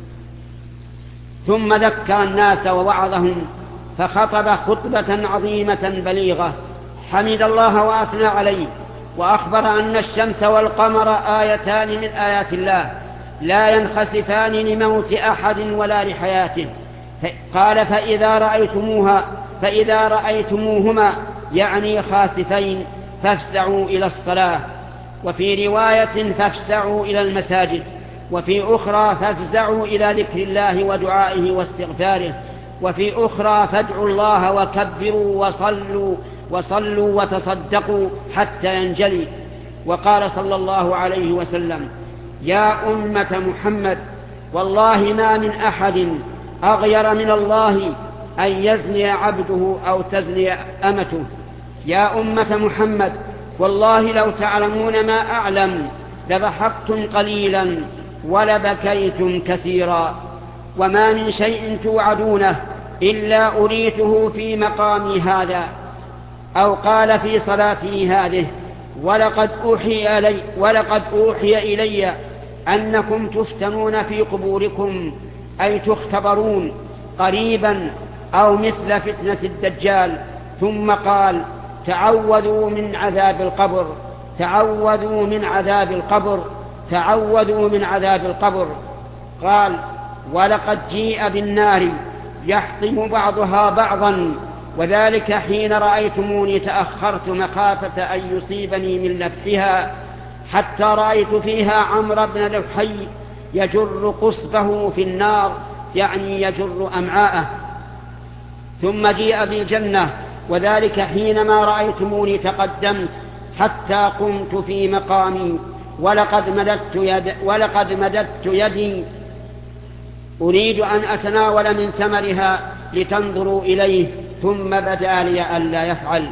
ثم ذكر الناس ووعظهم فخطب خطبة عظيمة بليغة، حمد الله وأثنى عليه، وأخبر أن الشمس والقمر آيتان من آيات الله لا ينخسفان لموت أحد ولا لحياته، قال فإذا رأيتموها فإذا رأيتموهما يعني خاسفين فافزعوا إلى الصلاة، وفي رواية فافزعوا إلى المساجد، وفي أخرى فافزعوا إلى ذكر الله ودعائه واستغفاره، وفي أخرى فادعوا الله وكبروا وصلوا وصلوا وتصدقوا حتى ينجلي. وقال صلى الله عليه وسلم يا أمة محمد والله ما من أحد أغير من الله أن يزني عبده أو تزني أمته. يا أمة محمد والله لو تعلمون ما أعلم لضحكتم قليلا ولبكيتم كثيرا، وما من شيء توعدونه إلا أريته في مقامي هذا، أو قال في صلاته هذه ولقد أوحي إلي, ولقد أوحي إلي أنكم تفتنون في قبوركم أي تختبرون قريبا أو مثل فتنة الدجال. ثم قال تعوذوا من عذاب القبر، تعوذوا من عذاب القبر، تعوذوا من عذاب القبر. قال ولقد جيء بالنار يحطم بعضها بعضا، وذلك حين رأيتموني تأخرت مخافة أن يصيبني من لفحها، حتى رأيت فيها عمرو بن لحي يجر قصبه في النار، يعني يجر أمعاءه. ثم جيء بالجنة، وذلك حينما رأيتموني تقدمت حتى قمت في مقامي، ولقد مددت, يد ولقد مددت يدي أريد أن أتناول من ثمرها لتنظروا إليه، ثم بدا لي ألا يفعل.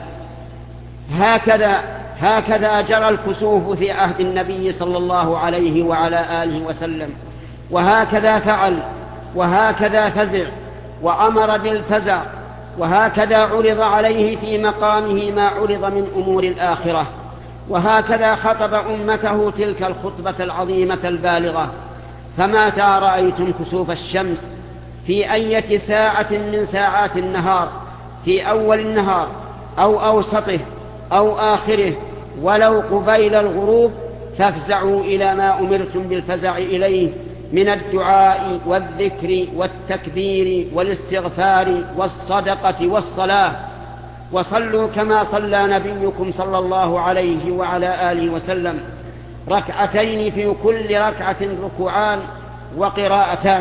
هكذا هكذا جرى الكسوف في عهد النبي صلى الله عليه وعلى آله وسلم، وهكذا فعل، وهكذا فزع وأمر بالفزع، وهكذا عرض عليه في مقامه ما عرض من أمور الآخرة، وهكذا خطب أمته تلك الخطبة العظيمة البالغة. فمتى رأيتم كسوف الشمس في أي ساعة من ساعات النهار، في أول النهار أو أوسطه أو آخره، ولو قبيل الغروب، فافزعوا إلى ما أمرتم بالفزع إليه من الدعاء والذكر والتكبير والاستغفار والصدقة والصلاة. وصلوا كما صلى نبيكم صلى الله عليه وعلى آله وسلم، ركعتين في كل ركعة ركوعان وقراءتان.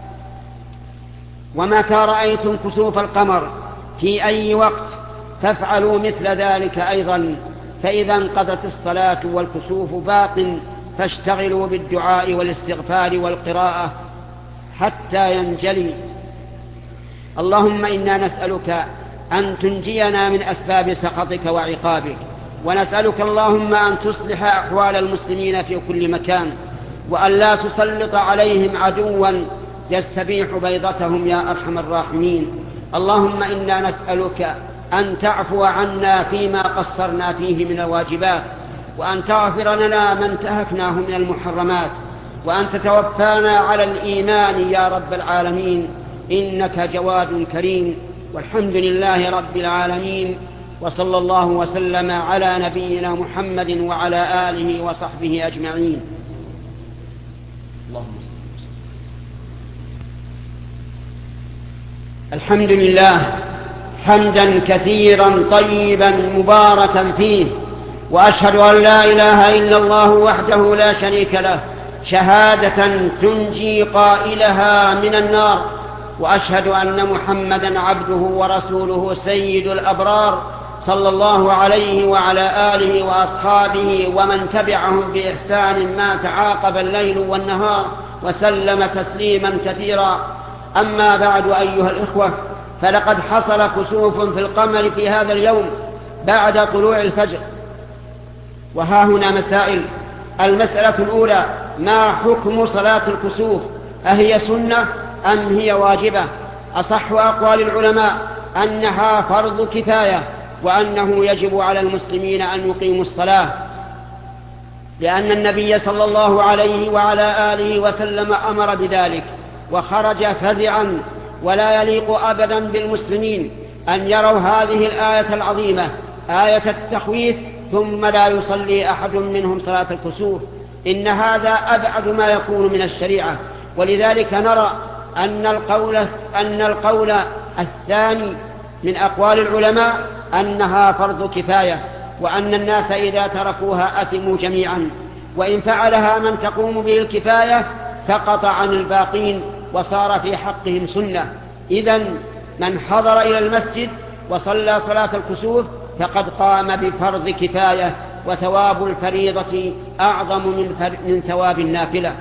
ومتى رأيتم كسوف القمر في أي وقت فافعلوا مثل ذلك أيضا، فإذا انقضت الصلاة والكسوف باق فاشتغلوا بالدعاء والاستغفار والقراءة حتى ينجلي. اللهم إنا نسألك أن تنجينا من أسباب سخطك وعقابك، ونسألك اللهم أن تصلح أحوال المسلمين في كل مكان، وأن لا تسلط عليهم عدوا يستبيح بيضتهم يا أرحم الراحمين. اللهم إنا نسألك أن تعفو عنا فيما قصرنا فيه من الواجبات، وأن تغفر لنا ما انتهكناه من المحرمات، وأن تتوفانا على الإيمان يا رب العالمين، إنك جواد كريم. والحمد لله رب العالمين، وصلى الله وسلم على نبينا محمد وعلى آله وصحبه أجمعين. اللهم الحمد لله حمدا كثيرا طيبا مباركا فيه، وأشهد أن لا إله إلا الله وحده لا شريك له شهادة تنجي قائلها من النار، وأشهد أن محمدا عبده ورسوله سيد الأبرار صلى الله عليه وعلى آله وأصحابه ومن تبعهم بإحسان ما تعاقب الليل والنهار، وسلم تسليما كثيرا. أما بعد أيها الإخوة، فلقد حصل كسوف في القمر في هذا اليوم بعد طلوع الفجر، وها هنا مسائل. المسألة الأولى: ما حكم صلاة الكسوف؟ أهي سنة أم هي واجبة؟ أصح أقوال العلماء أنها فرض كفاية، وأنه يجب على المسلمين أن يقيموا الصلاة، لأن النبي صلى الله عليه وعلى آله وسلم أمر بذلك وخرج فزعا. ولا يليق أبدا بالمسلمين أن يروا هذه الآية العظيمة، آية التخويف، ثم لا يصلي أحد منهم صلاة الكسوف. إن هذا أبعد ما يكون من الشريعة. ولذلك نرى أن القول, أن القول الثاني من أقوال العلماء أنها فرض كفاية، وأن الناس إذا تركوها أثموا جميعا، وإن فعلها من تقوم به الكفاية سقط عن الباقين وصار في حقهم سنة. إذن من حضر إلى المسجد وصلى صلاة الكسوف فقد قام بفرض كفاية، وثواب الفريضة أعظم من, من ثواب النافلة.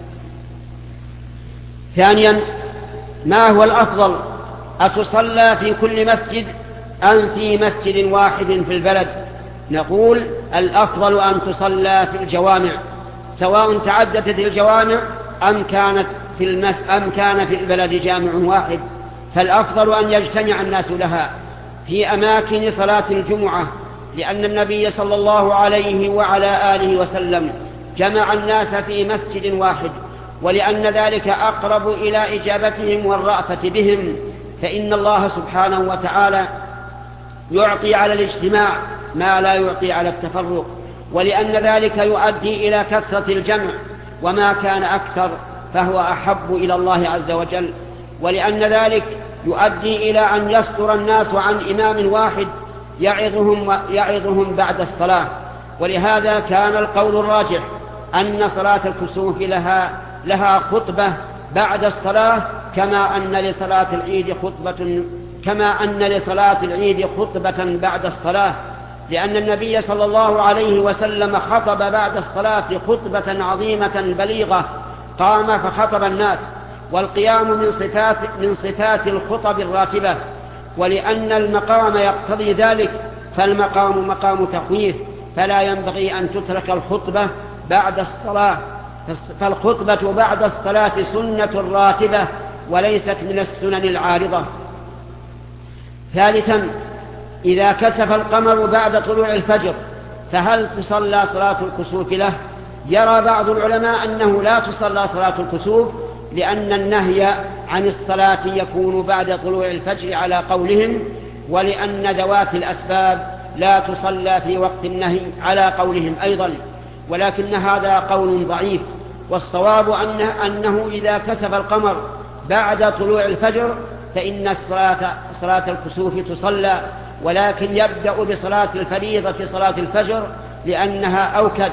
ثانيا: ما هو الأفضل؟ أتصلى في كل مسجد أم في مسجد واحد في البلد؟ نقول الأفضل أن تصلى في الجوامع، سواء تعددت الجوامع أم كانت في المس أم كان في البلد جامع واحد، فالأفضل أن يجتمع الناس لها في أماكن صلاة الجمعة، لأن النبي صلى الله عليه وعلى آله وسلم جمع الناس في مسجد واحد، ولأن ذلك أقرب إلى إجابتهم والرأفة بهم، فإن الله سبحانه وتعالى يعطي على الاجتماع ما لا يعطي على التفرق، ولأن ذلك يؤدي إلى كثرة الجمع، وما كان أكثر فهو أحب إلى الله عز وجل، ولأن ذلك يؤدي إلى أن يصدر الناس عن إمام واحد يعظهم, يعظهم بعد الصلاة. ولهذا كان القول الراجح أن صلاة الكسوف لها, لها خطبة بعد الصلاة، كما أن لصلاة العيد خطبة كما أن لصلاة العيد خطبة بعد الصلاة، لأن النبي صلى الله عليه وسلم خطب بعد الصلاة خطبة عظيمة بليغة، قام فخطب الناس، والقيام من صفات, من صفات الخطب الراتبة، ولأن المقام يقتضي ذلك، فالمقام مقام تخويف، فلا ينبغي أن تترك الخطبة بعد الصلاة، فالخطبة بعد الصلاة سنة راتبة وليست من السنن العارضة. ثالثا: إذا كسف القمر بعد طلوع الفجر فهل تصلى صلاة الكسوف له؟ يرى بعض العلماء أنه لا تصلى صلاة الكسوف، لأن النهي عن الصلاة يكون بعد طلوع الفجر على قولهم، ولأن ذوات الأسباب لا تصلى في وقت النهي على قولهم أيضا، ولكن هذا قول ضعيف، والصواب أنه, أنه إذا كسف القمر بعد طلوع الفجر فإن الصلاة صلاة الكسوف تصلى، ولكن يبدأ بصلاة الفريضة صلاة الفجر لأنها أوكد،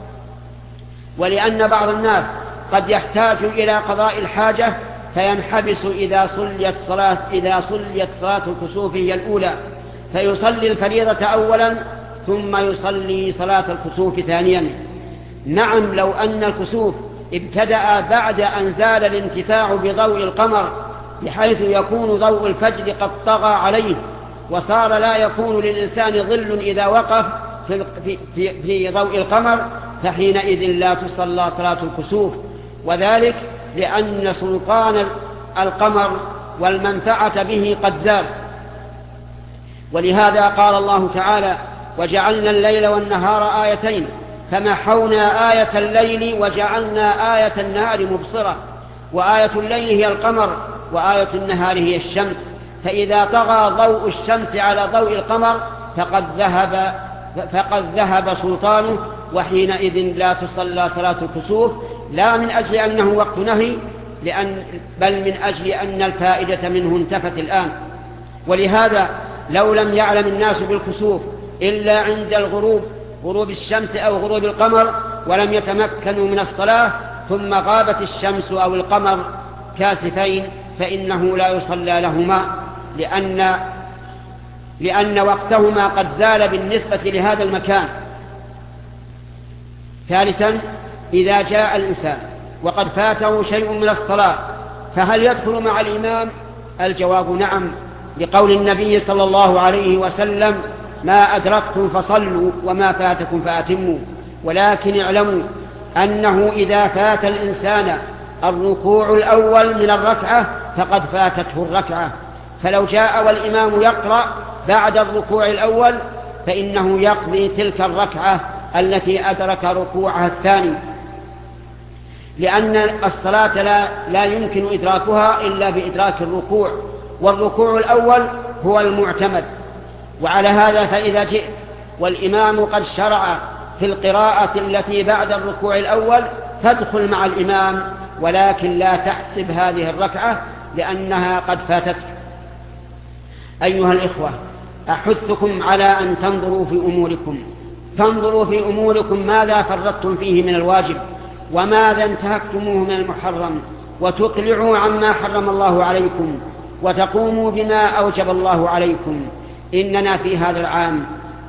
ولأن بعض الناس قد يحتاج إلى قضاء الحاجة فينحبس إذا صليت صلاة, إذا صليت صلاة الكسوف هي الأولى، فيصلي الفريضة أولا ثم يصلي صلاة الكسوف ثانيا. نعم، لو أن الكسوف ابتدأ بعد أن زال الانتفاع بضوء القمر بحيث يكون ضوء الفجر قد طغى عليه وصار لا يكون للإنسان ظل إذا وقف في, في, في ضوء القمر، فحينئذ لا تصلى صلاة الكسوف، وذلك لأن سلطان القمر والمنفعة به قد زال. ولهذا قال الله تعالى: وجعلنا الليل والنهار آيتين فمحونا آية الليل وجعلنا آية النهار مبصرة. وآية الليل هي القمر وآية النهار هي الشمس، فإذا طغى ضوء الشمس على ضوء القمر فقد ذهب, فقد ذهب سلطانه، وحينئذ لا تصلى صلاة الكسوف، لا من أجل أنه وقت نهي لأن بل من أجل أن الفائدة منه انتفت الآن. ولهذا لو لم يعلم الناس بالكسوف إلا عند الغروب، غروب الشمس أو غروب القمر، ولم يتمكنوا من الصلاة ثم غابت الشمس أو القمر كاسفين، فإنه لا يصلى لهما لأن, لأن وقتهما قد زال بالنسبة لهذا المكان. ثالثا، إذا جاء الإنسان وقد فاته شيء من الصلاة فهل يدخل مع الإمام؟ الجواب نعم، لقول النبي صلى الله عليه وسلم: ما أدركتم فصلوا وما فاتكم فأتموا. ولكن اعلموا أنه إذا فات الإنسان الركوع الأول من الركعة فقد فاتته الركعة، فلو جاء والإمام يقرأ بعد الركوع الأول فإنه يقضي تلك الركعة التي أدرك ركوعها الثاني، لأن الصلاة لا, لا يمكن إدراكها إلا بإدراك الركوع، والركوع الأول هو المعتمد. وعلى هذا فإذا جئت والإمام قد شرع في القراءة التي بعد الركوع الأول فادخل مع الإمام، ولكن لا تحسب هذه الركعة لأنها قد فاتتك. أيها الإخوة، أحثكم على أن تنظروا في أموركم، تنظروا في أموركم ماذا فرطتم فيه من الواجب وماذا انتهكتموه من المحرم، وتقلعوا عما حرم الله عليكم وتقوموا بما أوجب الله عليكم. إننا في هذا العام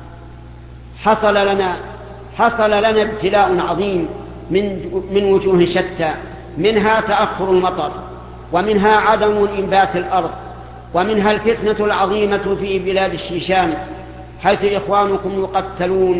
حصل لنا حصل لنا ابتلاء عظيم من من وجوه شتى، منها تأخر المطر، ومنها عدم إنبات الأرض، ومنها الفتنة العظيمة في بلاد الشيشان حيث إخوانكم يقتلون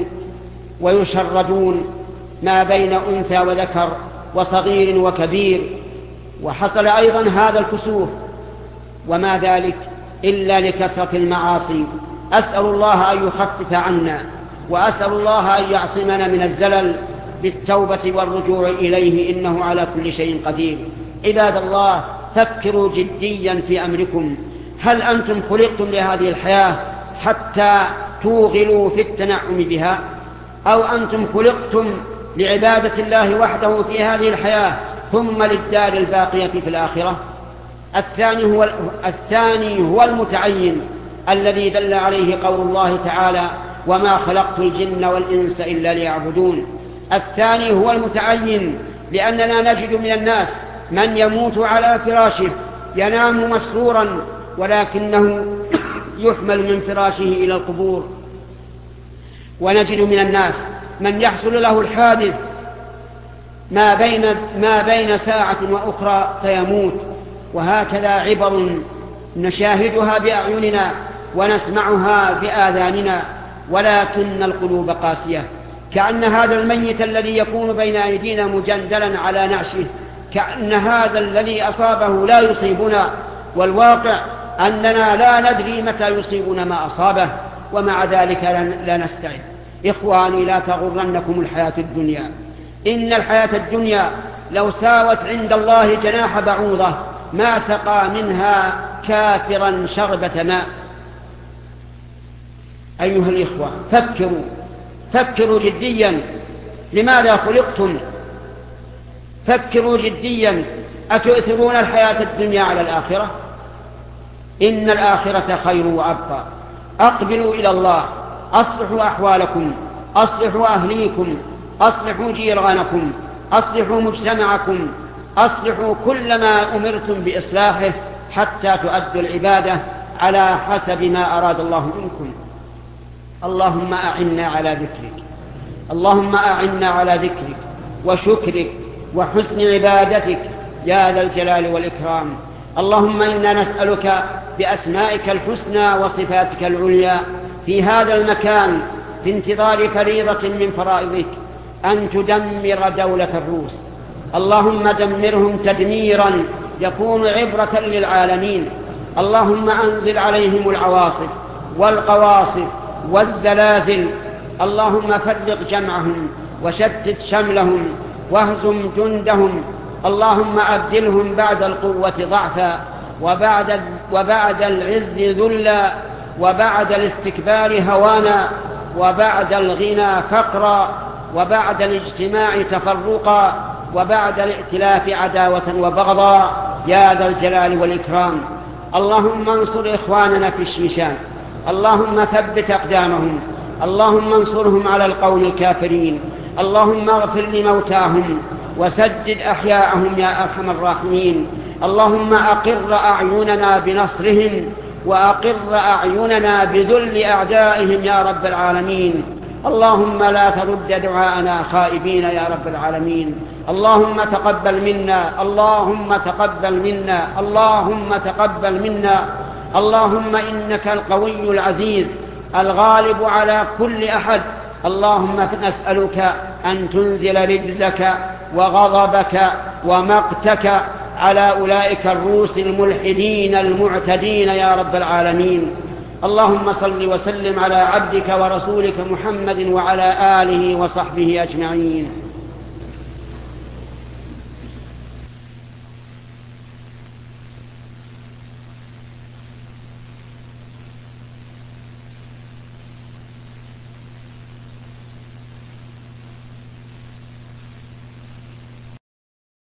ويشردون ما بين أنثى وذكر وصغير وكبير. وحصل أيضا هذا الكسوف، وما ذلك إلا لكثرة المعاصي. أسأل الله أن يخفف عنا، وأسأل الله أن يعصمنا من الزلل بالتوبة والرجوع إليه، إنه على كل شيء قدير. عباد الله، فكروا جديا في أمركم. هل أنتم خلقتم لهذه الحياة حتى توغلوا في التنعم بها، أو أنتم خلقتم لعبادة الله وحده في هذه الحياة ثم للدار الباقية في الآخرة؟ الثاني هو, الثاني هو المتعين الذي دل عليه قول الله تعالى: وما خلقت الجن والإنس إلا ليعبدون. الثاني هو المتعين لأننا نجد من الناس من يموت على فراشه ينام مسرورا ولكنه يحمل من فراشه إلى القبور، ونجد من الناس من يحصل له الحادث ما بين, ما بين ساعة وأخرى فيموت. وهكذا عبر نشاهدها بأعيننا ونسمعها بآذاننا، ولكن القلوب قاسية. كأن هذا الميت الذي يكون بين أيدينا مجندلا على نعشه، كأن هذا الذي أصابه لا يصيبنا، والواقع أننا لا ندري متى يصيبنا ما أصابه، ومع ذلك لا نستعد. إخواني، لا تغرنكم الحياة الدنيا، إن الحياة الدنيا لو ساوت عند الله جناح بعوضة ما سقى منها كافرا شربة ماء. أيها الإخوة، فكروا فكروا جديا، لماذا خلقتم؟ فكروا جديا، أتؤثرون الحياة الدنيا على الآخرة؟ إن الآخرة خير وأبقى. أقبلوا إلى الله، أصلحوا أحوالكم، أصلحوا أهليكم، أصلحوا جيرانكم، أصلحوا مجتمعكم، أصلحوا كل ما أمرتم بإصلاحه حتى تؤدوا العبادة على حسب ما أراد الله منكم. اللهم أعنا على ذكرك، اللهم أعنا على ذكرك وشكرك وحسن عبادتك يا ذا الجلال والإكرام. اللهم إنا نسألك بأسمائك الحسنى وصفاتك العليا في هذا المكان في انتظار فريضة من فرائضك أن تدمر دولة الروس. اللهم دمرهم تدميرا يكون عبرة للعالمين. اللهم أنزل عليهم العواصف والقواصف والزلازل. اللهم فرق جمعهم وشتت شملهم واهزم جندهم. اللهم أبدلهم بعد القوة ضعفا وبعد, وبعد العز ذلا وبعد الاستكبار هوانا وبعد الغنى فقرا وبعد الاجتماع تفرقا وبعد الائتلاف عداوة وبغضا يا ذا الجلال والإكرام. اللهم انصر إخواننا في الشيشان، اللهم ثبت أقدامهم، اللهم انصرهم على القوم الكافرين. اللهم اغفر لموتاهم وسدد أحياءهم يا أرحم الراحمين. اللهم أقر أعيننا بنصرهم وأقر أعيننا بذل أعدائهم يا رب العالمين. اللهم لا ترد دعاءنا خائبين يا رب العالمين. اللهم تقبل منا، اللهم تقبل منا، اللهم تقبل منا. اللهم إنك القوي العزيز الغالب على كل أحد. اللهم نسألك أن تنزل رجزك وغضبك ومقتك على أولئك الروس الملحدين المعتدين يا رب العالمين. اللهم صل وسلم على عبدك ورسولك محمد وعلى آله وصحبه أجمعين.